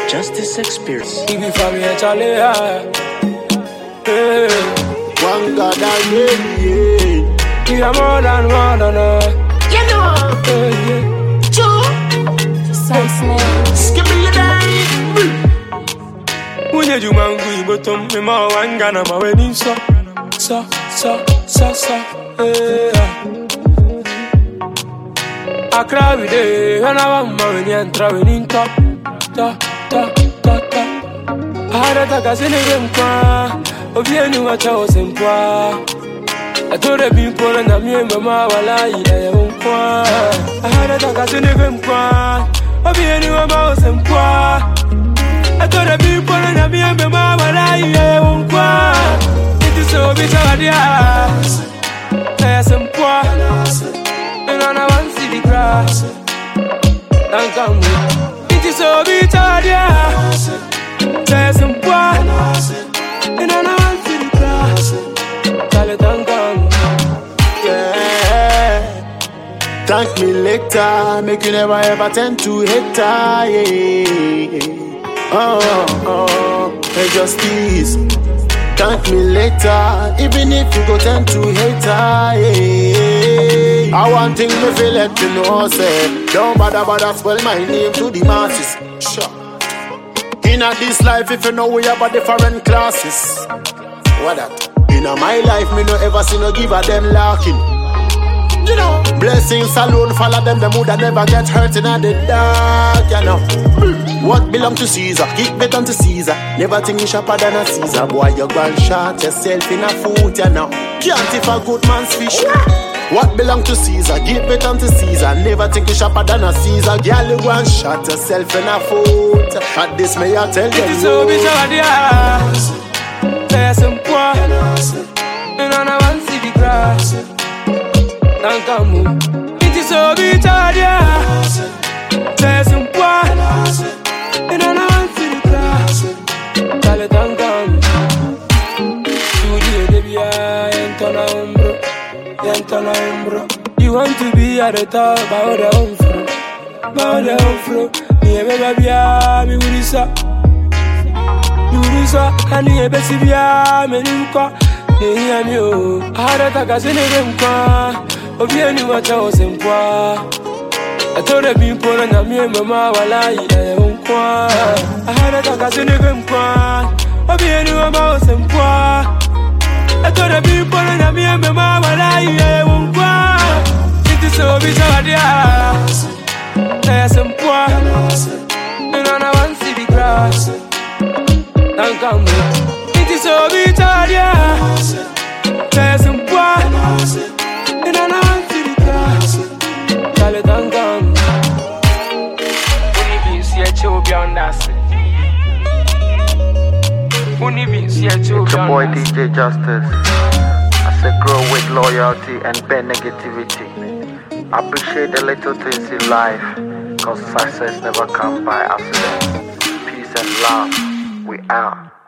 Justice Experience. He be from here, Charlie. One God already. We are more than one another. You know, Joe, skipping the day. When you do mango, but on me, my one gun, I'm a wedding so. I cry with it when I want money and traveling top. I had a tagazine in qua, of you knew what I was in qua. I told the people and I'm here, Mamma, while I won't qua. I had a tagazine in qua, of you knew what I was in qua. I told the people and I'm here, Mamma, while I won't qua. It is so bitter, yes. There's some poor, and I want to see the grass. Don't come with it is so bitter, yes. There's some poor, and I want to see the grass. Tell it, don't come. Yeah. Thank me later, make you never ever tend to hate her, yeah. Oh, hey, justice. Thank me later, even if you go tend to hate her, yeah. I want thing me feel let you know, say don't bother spell my name to the masses. Sure. In this life, if you know we have a different classes. What that? In my life, me no ever see no give a them lacking. You know, blessings alone follow them woulda never get hurt in the dark, you know. What belong to Caesar, give it unto Caesar. Never think you sharper than a Caesar. Boy, you go and shot yourself in a foot, you know. Can't if a good man's fish. What belong to Caesar, give it unto Caesar. Never think you sharper than a Caesar. Girl, you go and shot yourself in a foot. At this may I tell you. It is so bitter, yes. There's some poor, and I want to see the grass. Don't come move. It is so bitter, yes. There's some poor, and I want to see the grass. Tell it, don't come. You want to be at the top, bow down through. Me baby, me urisa, and me besi bia, me nimka. Hear me, oh. I had a tagazine in qua, of you knew what I was in qua. I told the people and I'm here, Mamma, while I won't qua. I had a tagazine in qua, of you knew what I was in qua. I told the people and I'm here, Mamma, while I won't qua. It is so bitter, yes. There's some poor, and I want to see the grass. Don't come with it is so bitter, yes. There's some poor, and I want to see the grass. Tell it, don't come. When you be see a chill beyond us. When you be see a chill beyond us. It's your boy DJ Justice. I say grow with loyalty and ban negativity. Appreciate the little things in life, cause success never comes by accident. Peace and love, we out.